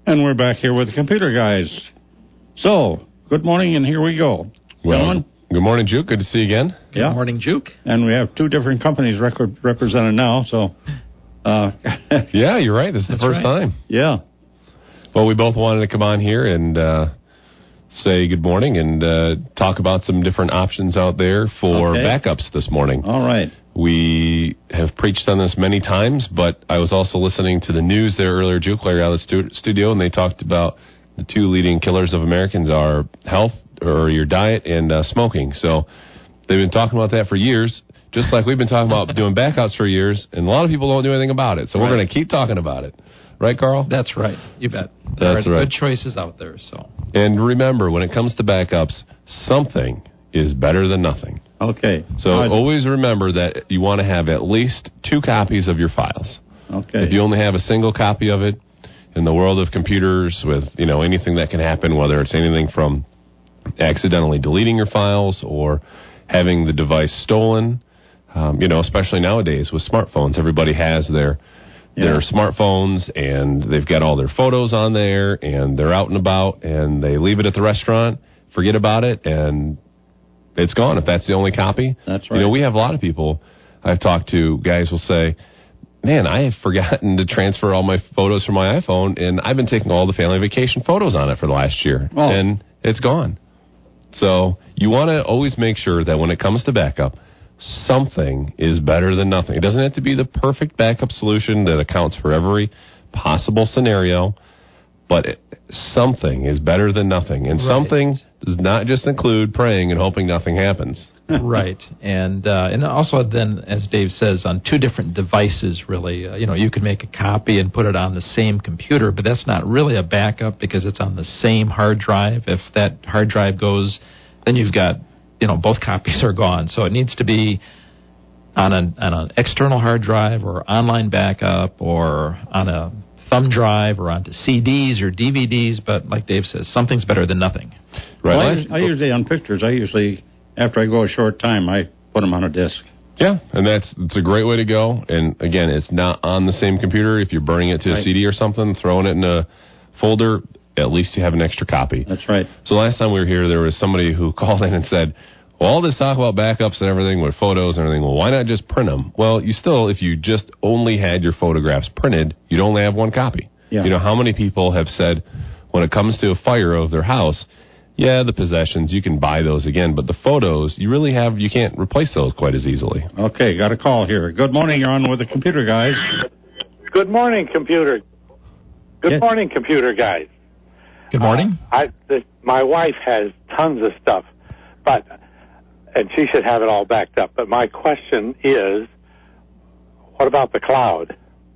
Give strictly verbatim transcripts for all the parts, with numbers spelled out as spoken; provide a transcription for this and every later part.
And we're back here with the computer guys. So, good morning, and here we go. Well, Gentlemen? Good morning, Juke. Good to see you again. Good yeah. morning, Juke. And we have two different companies rec- represented now, so... Uh, yeah, you're right. This is That's the first right. time. Yeah. Well, we both wanted to come on here and uh, say good morning and uh, talk about some different options out there for Okay. backups this morning. All right. We have preached on this many times, but I was also listening to the news there earlier, Juke, Larry, out of the stu- studio, and they talked about the two leading killers of Americans are health, or your diet, and uh, smoking. So they've been talking about that for years, just like we've been talking about doing backups for years, and a lot of people don't do anything about it. So Right. we're going to keep talking about it. Right, Carl? That's right. You bet. There That's are right. good choices out there. So, And remember, when it comes to backups, something is better than nothing. Okay. So How's it? always remember that you want to have at least two copies of your files. Okay. If you only have a single copy of it, in the world of computers with, you know, anything that can happen, whether it's anything from accidentally deleting your files or having the device stolen, um, you know, especially nowadays with smartphones, everybody has their Yeah. their smartphones and they've got all their photos on there and they're out and about and they leave it at the restaurant, forget about it, and it's gone if that's the only copy. That's right. You know, we have a lot of people I've talked to, guys will say, man, I have forgotten to transfer all my photos from my iPhone, and I've been taking all the family vacation photos on it for the last year, Oh. and it's gone. So you want to always make sure that when it comes to backup, something is better than nothing. It doesn't have to be the perfect backup solution that accounts for every possible scenario, but it, something is better than nothing. And Right. something does not just include praying and hoping nothing happens. right. And uh, and also then, as Dave says, on two different devices, really. Uh, you know, you can make a copy and put it on the same computer, but that's not really a backup because it's on the same hard drive. If that hard drive goes, then you've got, you know, both copies are gone. So it needs to be on an, on an external hard drive or online backup or on a thumb drive or onto C Ds or D V Ds. But like Dave says, something's better than nothing. Right? Well, I, Last- I usually, on pictures, I usually, after I go a short time, I put them on a disk. Yeah, and that's it's a great way to go. And again, it's not on the same computer. If you're burning it to Right. a C D or something, throwing it in a folder, at least you have an extra copy. That's right. So last time we were here, there was somebody who called in and said, well, all this talk about backups and everything with photos and everything, well, why not just print them? Well, you still, if you just only had your photographs printed, you'd only have one copy. Yeah. You know, how many people have said, when it comes to a fire of their house, yeah, the possessions, you can buy those again, but the photos, you really have, you can't replace those quite as easily. Okay, got a call here. Good morning, you're on with the computer guys. Good morning, computer. Good Yeah. morning, computer guys. Good morning. Uh, I, the, my wife has tons of stuff, but and she should have it all backed up. But my question is, what about the cloud?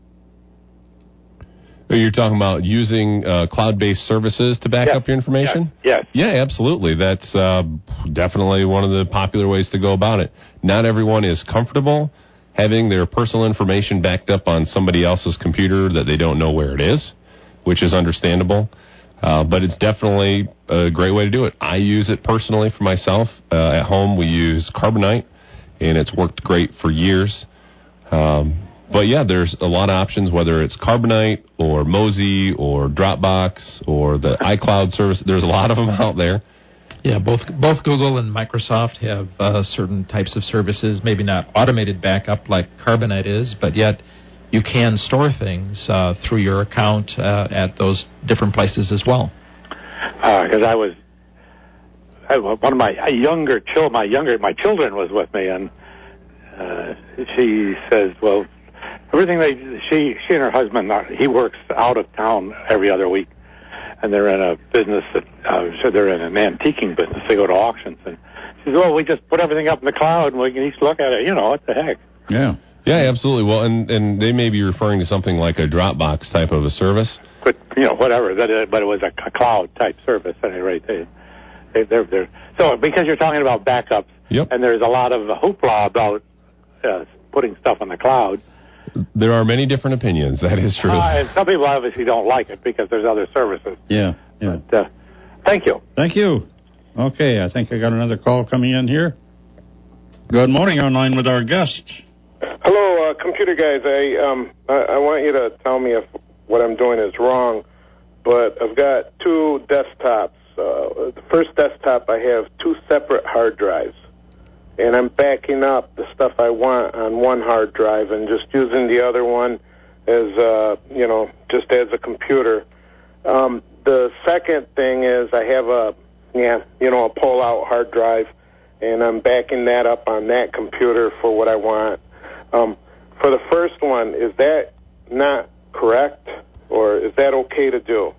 You're talking about using uh, cloud-based services to back Yes. up your information? Yes. Yeah, absolutely. That's uh, definitely one of the popular ways to go about it. Not everyone is comfortable having their personal information backed up on somebody else's computer that they don't know where it is, which is understandable. Uh, but it's definitely a great way to do it. I use it personally for myself. Uh, at home, we use Carbonite, and it's worked great for years. Um, but, yeah, there's a lot of options, whether it's Carbonite or Mozy or Dropbox or the iCloud service. There's a lot of them out there. Yeah, both both Google and Microsoft have uh, certain types of services, maybe not automated backup like Carbonite is, but yet you can store things uh, through your account uh, at those different places as well. Because uh, I was I, one of my younger children, my younger my children was with me, and uh, she says, "Well, everything they she she and her husband uh, he works out of town every other week, and they're in a business that uh, so they're in an antiquing business. They go to auctions, and she says, well, we just put everything up in the cloud, and we can each look at it. You know, what the heck." Yeah. Yeah, absolutely. Well, and, and they may be referring to something like a Dropbox type of a service. But you know, whatever. That is, but it was a, a cloud type service at any rate. They, they, they're, they're so because you're talking about backups, Yep. and there's a lot of hoopla about uh, putting stuff on the cloud. There are many different opinions. That is true. Uh, and some people obviously don't like it because there's other services. Yeah. Yeah. But, uh, thank you. Thank you. Okay, I think I got another call coming in here. Good morning, online with our guest. Hello, uh, computer guys. I um I, I want you to tell me if what I'm doing is wrong. but I've got two desktops. Uh, the first desktop, I have two separate hard drives, and I'm backing up the stuff I want on one hard drive and just using the other one as, uh, you know, just as a computer. Um, the second thing is I have a, yeah, you know, a pull-out hard drive, and I'm backing that up on that computer for what I want. Um, for the first one, is that not correct, or is that okay to do?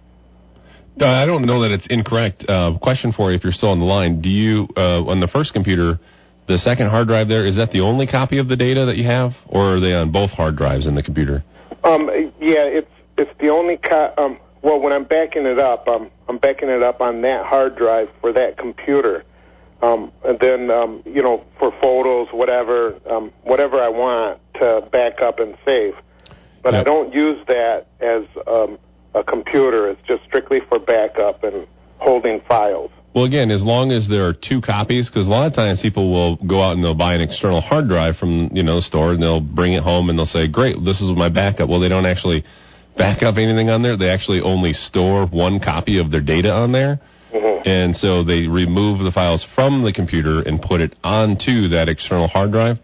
Uh, I don't know that it's incorrect. Uh, question for you, if you're still on the line. Do you, uh, on the first computer, the second hard drive there, is that the only copy of the data that you have, or are they on both hard drives in the computer? Um, yeah, it's it's the only co- um. Well, when I'm backing it up, um, I'm backing it up on that hard drive for that computer, um, and then um, you know, for photos, whatever, um, whatever I want to back up and save. But yep. I don't use that as um, a computer. It's just strictly for backup and holding files. Well, again, as long as there are two copies, because a lot of times people will go out and they'll buy an external hard drive from, you know, the store, and they'll bring it home and they'll say, great, this is my backup. Well, they don't actually back up anything on there. They actually only store one copy of their data on there. Mm-hmm. And so they remove the files from the computer and put it onto that external hard drive.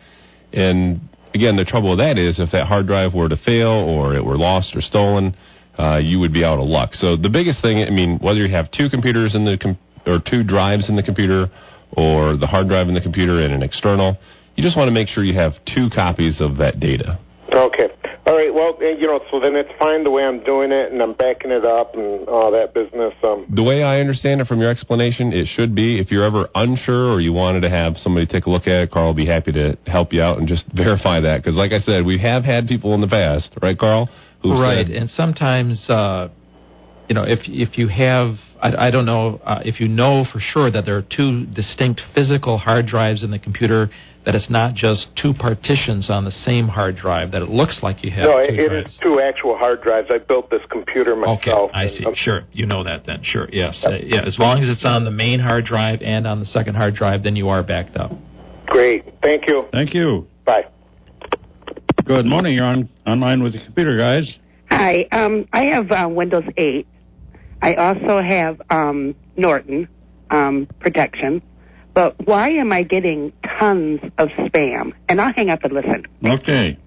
And again, the trouble with that is if that hard drive were to fail or it were lost or stolen, uh, you would be out of luck. So the biggest thing, I mean, whether you have two computers in the com- or two drives in the computer or the hard drive in the computer and an external, you just want to make sure you have two copies of that data. Okay. All right. Well, you know, so then it's fine the way I'm doing it, and I'm backing it up and all that business. Um, the way I understand it from your explanation, it should be, if you're ever unsure or you wanted to have somebody take a look at it, Carl will be happy to help you out and just verify that. Because like I said, we have had people in the past, right, Carl? Who right. said, and sometimes, uh, you know, if if you have, I, I don't know, uh, if you know for sure that there are two distinct physical hard drives in the computer, that it's not just two partitions on the same hard drive, that it looks like you have no, two it, drives. It's two actual hard drives. I built this computer myself. Okay, I see. Sure, you know that then. Sure, yes. Uh, yeah, as long as it's on the main hard drive and on the second hard drive, then you are backed up. Great. Thank you. Thank you. Bye. Good morning. You're on online with the computer guys. Hi. Um, I have uh, Windows eight. I also have um, Norton um, protection. But why am I getting tons of spam? And I'll hang up and listen. Okay.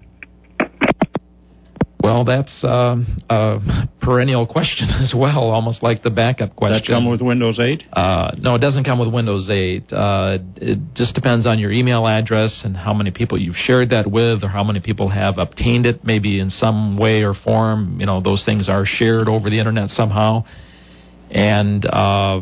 Well, that's um, a perennial question as well, almost like the backup question. Does that come with Windows eight? Uh, no, it doesn't come with Windows eight. Uh, it just depends on your email address and how many people you've shared that with or how many people have obtained it, maybe in some way or form. You know, those things are shared over the Internet somehow. And... Uh,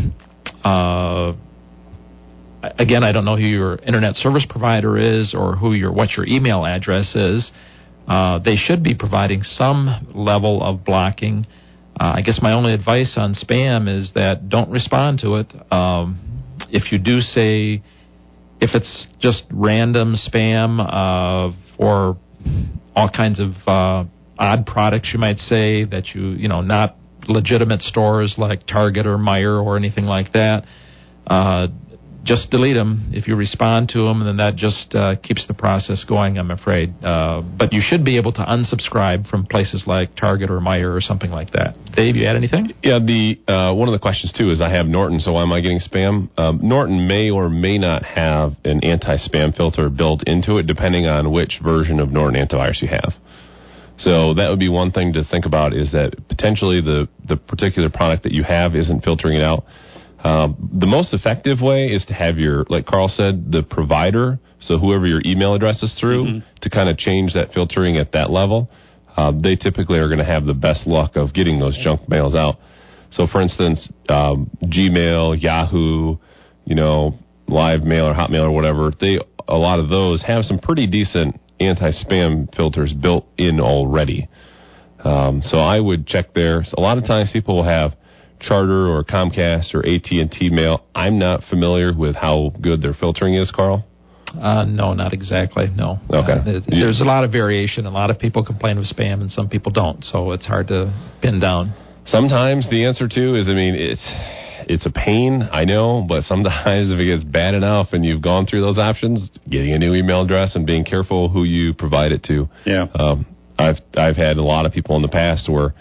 uh, Again, I don't know who your internet service provider is or who your what your email address is. Uh, they should be providing some level of blocking. Uh, I guess my only advice on spam is that don't respond to it. Um, if you do say, if it's just random spam uh, or all kinds of uh, odd products, you might say, that you, you know, not legitimate stores like Target or Meijer or anything like that, uh, just delete them if you respond to them, and then that just uh, keeps the process going, I'm afraid. Uh, but you should be able to unsubscribe from places like Target or Meijer or something like that. Dave, you add anything? Yeah, the uh, one of the questions, too, is I have Norton, so why am I getting spam? Um, Norton may or may not have an anti-spam filter built into it, depending on which version of Norton antivirus you have. So that would be one thing to think about, is that potentially the, the particular product that you have isn't filtering it out. Uh, the most effective way is to have your, like Carl said, the provider, so whoever your email address is through, mm-hmm. to kind of change that filtering at that level. Uh, they typically are going to have the best luck of getting those junk mails out. So, for instance, um, Gmail, Yahoo, you know, Live Mail or Hotmail or whatever, they a lot of those have some pretty decent anti-spam filters built in already. Um, so I would check there. So a lot of times people will have Charter or Comcast or A T and T mail. I'm not familiar with how good their filtering is, Carl. Uh, no, not exactly, no. Okay. Uh, there's a lot of variation. A lot of people complain of spam and some people don't, so it's hard to pin down. Sometimes the answer, too, is, I mean, it's it's a pain, I know, but sometimes if it gets bad enough and you've gone through those options, getting a new email address and being careful who you provide it to. Yeah. Um, I've I've had a lot of people in the past where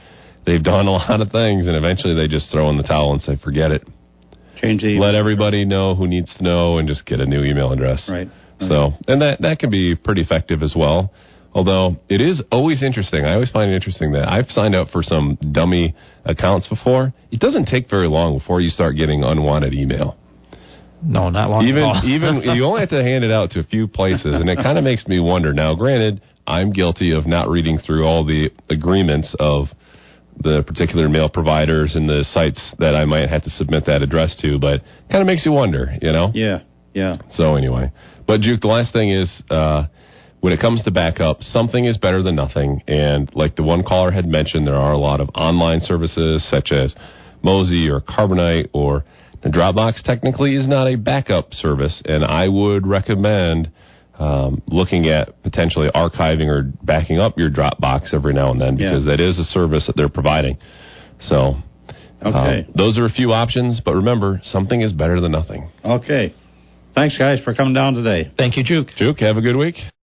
they've done a lot of things, and eventually they just throw in the towel and say, forget it. Change the Let everybody know who needs to know and just get a new email address. Right. right. So, and that, that can be pretty effective as well. Although it is always interesting. I always find it interesting that I've signed up for some dummy accounts before. It doesn't take very long before you start getting unwanted email. No, not long even, at all. even you only have to hand it out to a few places, and it kind of makes me wonder. Now, granted, I'm guilty of not reading through all the agreements of the particular mail providers and the sites that I might have to submit that address to, but kind of makes you wonder, you know? Yeah, yeah. So anyway, but Juke, the last thing is, uh, when it comes to backup, something is better than nothing. And like the one caller had mentioned, there are a lot of online services such as Mozy or Carbonite, or the Dropbox technically is not a backup service, and I would recommend um, looking at potentially archiving or backing up your Dropbox every now and then, because yeah. that is a service that they're providing. So okay. uh, those are a few options, but remember, something is better than nothing. Okay. Thanks, guys, for coming down today. Thank you, Juke. Juke, have a good week.